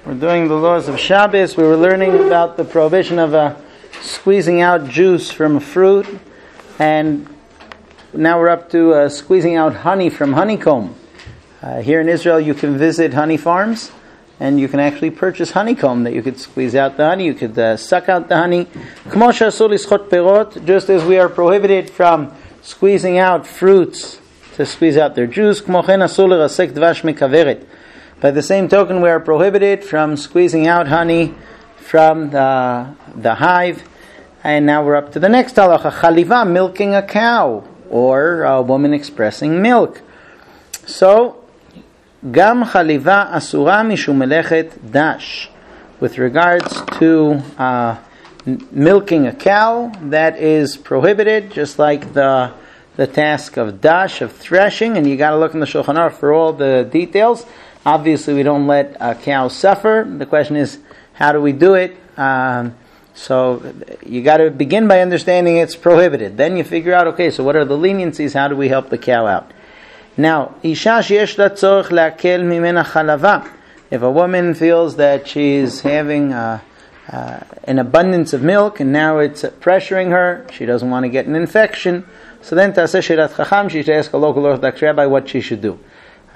We're doing the laws of Shabbos. We were learning about the prohibition of squeezing out juice from a fruit, and now we're up to squeezing out honey from honeycomb. Here in Israel, you can visit honey farms, and you can actually purchase honeycomb that you could squeeze out the honey. You could suck out the honey. Just as we are prohibited from squeezing out fruits to squeeze out their juice. By the same token, we are prohibited from squeezing out honey from the hive. And now we're up to the next halacha, chaliva, milking a cow, or a woman expressing milk. So, gam chaliva asura mishum melechet dash. With regards to milking a cow, that is prohibited, just like the task of dash, of threshing, and you got to look in the Shulchan Aruch for all the details. Obviously, we don't let a cow suffer. The question is, how do we do it? So you got to begin by understanding it's prohibited. Then you figure out, okay, so what are the leniencies? How do we help the cow out? Now, isha sheyesh la tzorich le'akel mimena chalava. If a woman feels that she's having an abundance of milk and now it's pressuring her, she doesn't want to get an infection, so then taseh shirat chacham, she should ask a local Orthodox rabbi what she should do.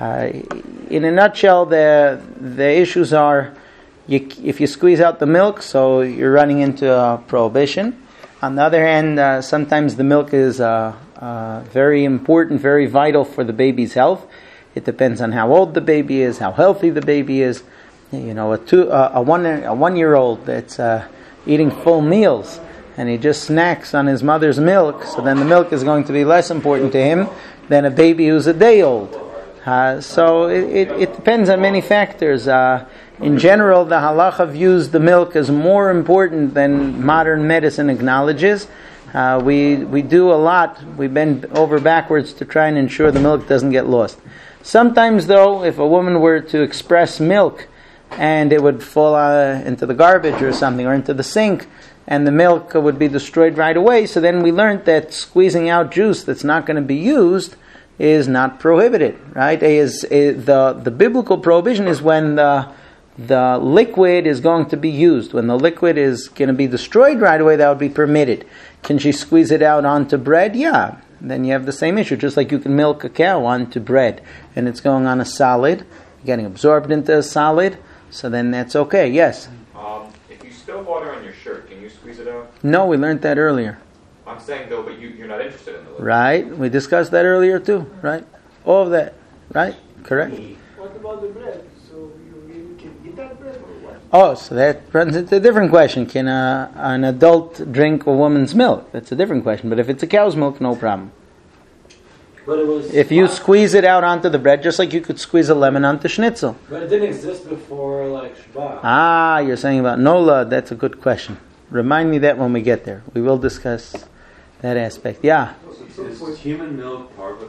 In a nutshell, the issues are, if you squeeze out the milk, so you're running into a prohibition. On the other hand, sometimes the milk is very important, very vital for the baby's health. It depends on how old the baby is, how healthy the baby is. You know, a 1-year-old that's eating full meals and he just snacks on his mother's milk, so then the milk is going to be less important to him than a baby who's a day old. So it depends on many factors. In general, the halacha views the milk as more important than modern medicine acknowledges. We do a lot. We bend over backwards to try and ensure the milk doesn't get lost. Sometimes, though, if a woman were to express milk and it would fall into the garbage or something, or into the sink, and the milk would be destroyed right away, so then we learned that squeezing out juice that's not going to be used is not prohibited, right? The biblical prohibition is when the liquid is going to be used. When the liquid is going to be destroyed right away, that would be permitted. Can she squeeze it out onto bread? Yeah. Then you have the same issue, just like you can milk a cow onto bread, and it's going on a solid, getting absorbed into a solid, so then that's okay, yes? If you spill water on your shirt, can you squeeze it out? No, we learned that earlier. I'm saying though, but you're not interested in the liquid. Right, we discussed that earlier too, right? All of that, right? Correct? What about the bread? So you can eat that bread or what? Oh, so that runs into a different question. Can an adult drink a woman's milk? That's a different question. But if it's a cow's milk, no problem. But it was if you squeeze it out onto the bread, just like you could squeeze a lemon onto schnitzel. But it didn't exist before, like, Shabbat. You're saying about Nola. That's a good question. Remind me that when we get there. We will discuss that aspect. Yeah? Is human milk parva?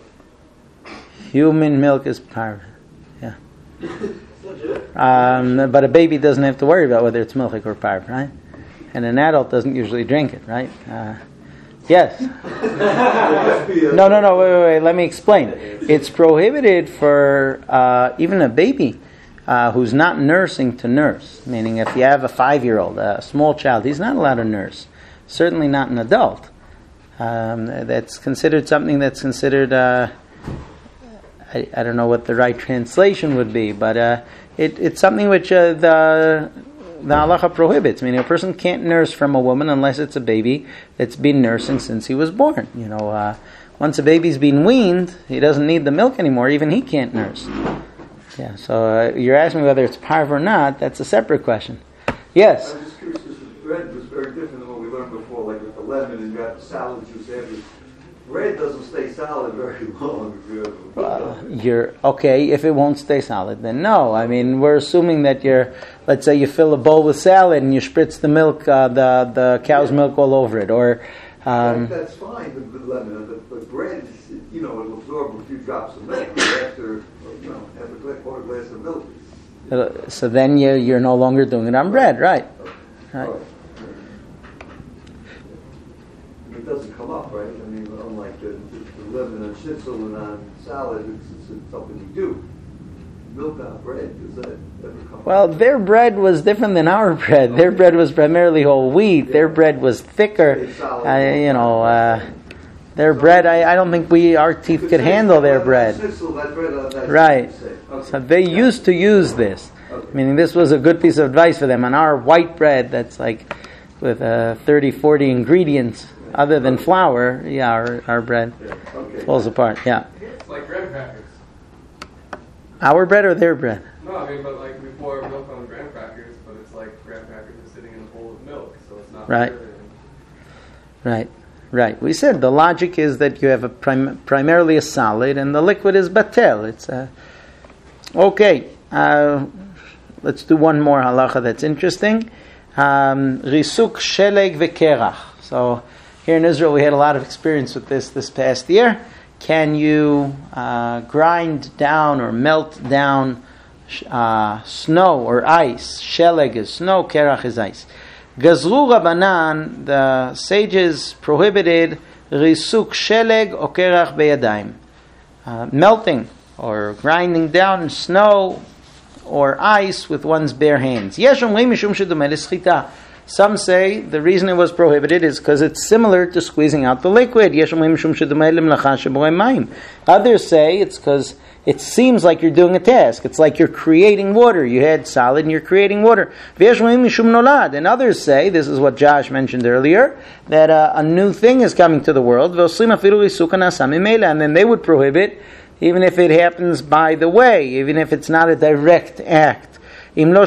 Human milk is parva. Yeah. But a baby doesn't have to worry about whether it's milk or parva, right? And an adult doesn't usually drink it, right? Yes. No. Wait. Let me explain. It's prohibited for even a baby who's not nursing to nurse. Meaning, if you have a 5-year-old, a small child, he's not allowed to nurse. Certainly not an adult. That's considered something that's considered. I don't know what the right translation would be, but it's something which the halacha prohibits. Meaning, a person can't nurse from a woman unless it's a baby that's been nursing since he was born. You know, once a baby's been weaned, he doesn't need the milk anymore. Even he can't nurse. Yeah. So you're asking me whether it's parv or not. That's a separate question. Yes. I'm just curious because the bread was very different than what we learned before. Like with the lemon, and you got the salad juice after. Bread doesn't stay solid very long. You're okay if it won't stay solid. Then no. I mean, we're assuming that let's say you fill a bowl with salad and you spritz the milk, the cow's milk all over it, or. That's fine. The lemon, but bread, it'll absorb a few drops of milk after a quarter glass of milk. So then you're no longer doing it on bread, right? Right. It doesn't come up, right? I mean, unlike the lemon and schnitzel and on salad, it's something you do. milk on bread? Does that ever come? Well, their bread was different than our bread. Their bread was primarily whole wheat. Their bread was thicker. Their bread, I don't think our teeth could handle their bread. Right. So they used to use this. Meaning this was a good piece of advice for them. On our white bread, that's like with 30, 40 ingredients, other than flour, our bread falls apart. Yeah. It's like graham crackers. Our bread or their bread? No, I mean, but like we pour milk on graham crackers, but it's like graham crackers are sitting in a bowl of milk, so it's not Right. Really. Right. We said the logic is that you have primarily a solid, and the liquid is batel. It's okay. Let's do one more halacha that's interesting. Risuk sheleg vekerach. So here in Israel, we had a lot of experience with this past year. Can you grind down or melt down snow or ice? Sheleg is snow, kerach is ice. Gazru Rabbanan, the sages prohibited risuk sheleg or kerach beyadayim, melting or grinding down snow or ice with one's bare hands. Some say the reason it was prohibited is because it's similar to squeezing out the liquid. Others say it's because it seems like you're doing a task. It's like you're creating water. You had solid and you're creating water. And others say, this is what Josh mentioned earlier, that a new thing is coming to the world. And then they would prohibit even if it happens by the way, even if it's not a direct act. Where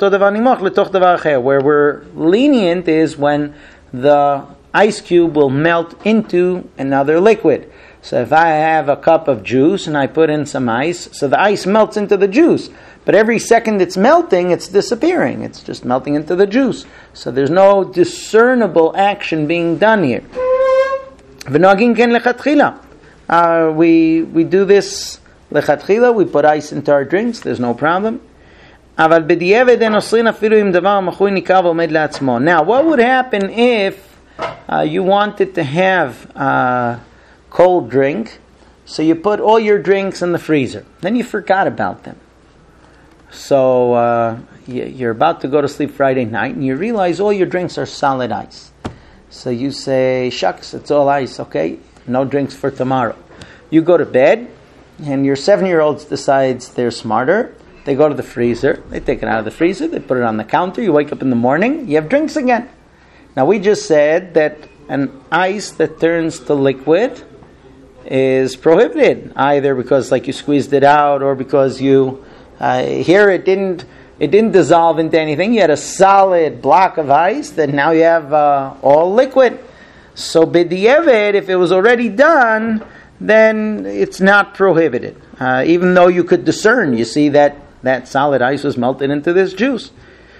we're lenient is when the ice cube will melt into another liquid. So if I have a cup of juice and I put in some ice, so the ice melts into the juice. But every second it's melting, it's disappearing. It's just melting into the juice. So there's no discernible action being done here. We do this lechatchila, we put ice into our drinks, there's no problem. Now, what would happen if you wanted to have a cold drink, so you put all your drinks in the freezer, then you forgot about them. So you're about to go to sleep Friday night, and you realize all your drinks are solid ice. So you say, shucks, it's all ice, okay? No drinks for tomorrow. You go to bed, and your 7-year-old decides they're smarter. They go to the freezer, they take it out of the freezer, they put it on the counter, you wake up in the morning, you have drinks again. Now we just said that an ice that turns to liquid is prohibited, either because like you squeezed it out or because you, here it didn't dissolve into anything, you had a solid block of ice that now you have all liquid. So b'di'evet, if it was already done, then it's not prohibited. Even though you could discern, you see that solid ice was melted into this juice.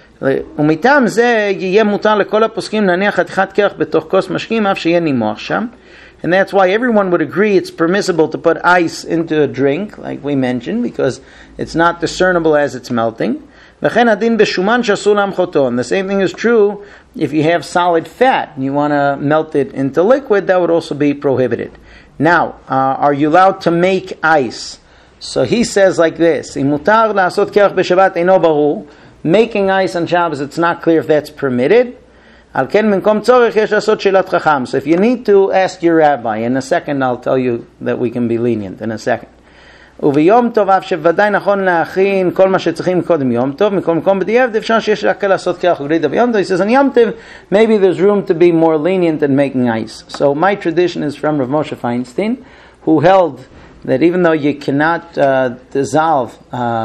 ומטעם זה יהיה מותר לכל הפוסקים להניח חתיכת קרח בתוך כוס משקים אף שיהיה נימוח שם. And that's why everyone would agree it's permissible to put ice into a drink, like we mentioned, because it's not discernible as it's melting. וכן הדין בשומן שאסור להמחותו. And the same thing is true if you have solid fat and you want to melt it into liquid, that would also be prohibited. Now, are you allowed to make ice? So he says like this, מותר לעשות קרח בשבת אינו ברור. Making ice on Shabbos, it's not clear if that's permitted. על כן במקום צורך יש לעשות שאלת חכם. So if you need to ask your rabbi, in a second I'll tell you that we can be lenient, in a second. וביום טוב אף שוודאי נכון להכין כל מה שצריכים קודם יום טוב, מכל מקום בדיעבד אפשר שיש להקל לעשות קרח וגלידה ביום טוב. He says on Yom Tov, maybe there's room to be more lenient in making ice. So my tradition is from Rav Moshe Feinstein, who held that even though you cannot dissolve,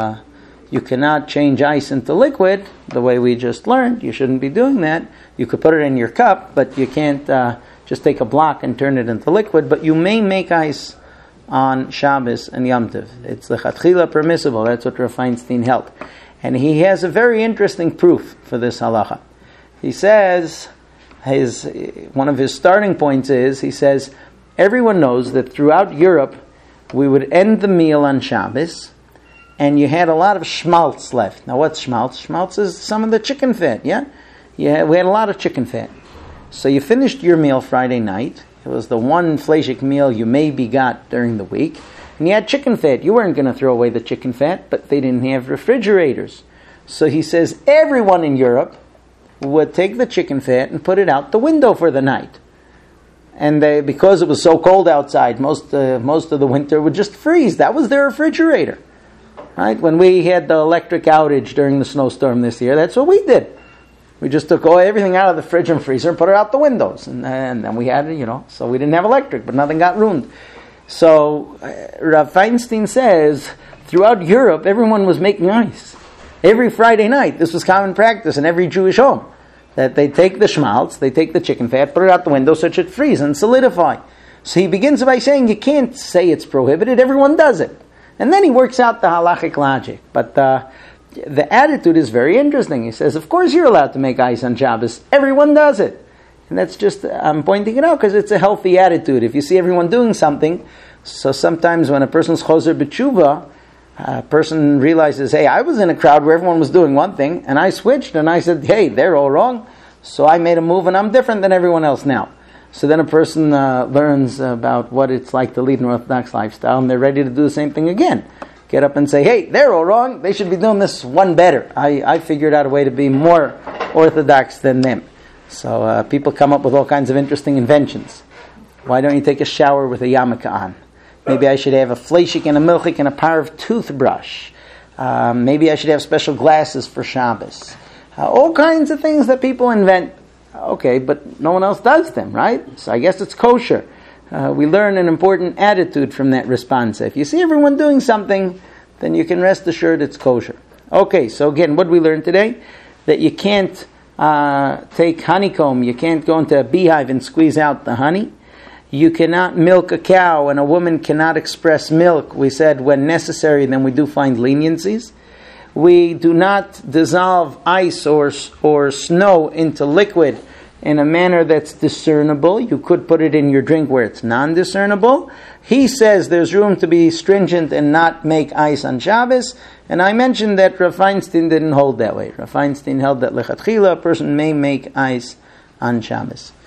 you cannot change ice into liquid, the way we just learned, you shouldn't be doing that. You could put it in your cup, but you can't just take a block and turn it into liquid, but you may make ice on Shabbos and Yom Tov. It's lechatchila permissible, that's what Rav Feinstein held. And he has a very interesting proof for this halacha. He says, one of his starting points is, he says, everyone knows that throughout Europe, we would end the meal on Shabbos, and you had a lot of schmaltz left. Now what's schmaltz? Schmaltz is some of the chicken fat, yeah? We had a lot of chicken fat. So you finished your meal Friday night. It was the one fleishik meal you maybe got during the week. and you had chicken fat. You weren't going to throw away the chicken fat, but they didn't have refrigerators. So he says everyone in Europe would take the chicken fat and put it out the window for the night. And because it was so cold outside, most of the winter would just freeze. That was their refrigerator. Right? When we had the electric outage during the snowstorm this year, that's what we did. We just took everything out of the fridge and freezer and put it out the windows. And then we had, so we didn't have electric, but nothing got ruined. So Rav Feinstein says, throughout Europe, everyone was making ice. Every Friday night, this was common practice in every Jewish home, that they take the schmaltz, they take the chicken fat, put it out the window so it should freeze and solidify. So he begins by saying, you can't say it's prohibited, everyone does it. And then he works out the halachic logic. But the attitude is very interesting. He says, of course you're allowed to make ice on Shabbos. Everyone does it. And that's just, I'm pointing it out because it's a healthy attitude. If you see everyone doing something, so sometimes when a person's choser b'tshuva, a person realizes, hey, I was in a crowd where everyone was doing one thing, and I switched, and I said, hey, they're all wrong. So I made a move, and I'm different than everyone else now. So then a person learns about what it's like to lead an Orthodox lifestyle, and they're ready to do the same thing again. Get up and say, hey, they're all wrong. They should be doing this one better. I figured out a way to be more Orthodox than them. So people come up with all kinds of interesting inventions. Why don't you take a shower with a yarmulke on? Maybe I should have a fleshik and a milchik and a power of toothbrush. Maybe I should have special glasses for Shabbos. All kinds of things that people invent. Okay, but no one else does them, right? So I guess it's kosher. We learn an important attitude from that response. If you see everyone doing something, then you can rest assured it's kosher. Okay, so again, what did we learn today? That you can't take honeycomb, you can't go into a beehive and squeeze out the honey. You cannot milk a cow, and a woman cannot express milk. We said when necessary, then we do find leniencies. We do not dissolve ice or snow into liquid in a manner that's discernible. You could put it in your drink where it's non-discernible. He says there's room to be stringent and not make ice on Shabbos. And I mentioned that Rav Feinstein didn't hold that way. Rav Feinstein held that lechatchila, a person may make ice on Shabbos.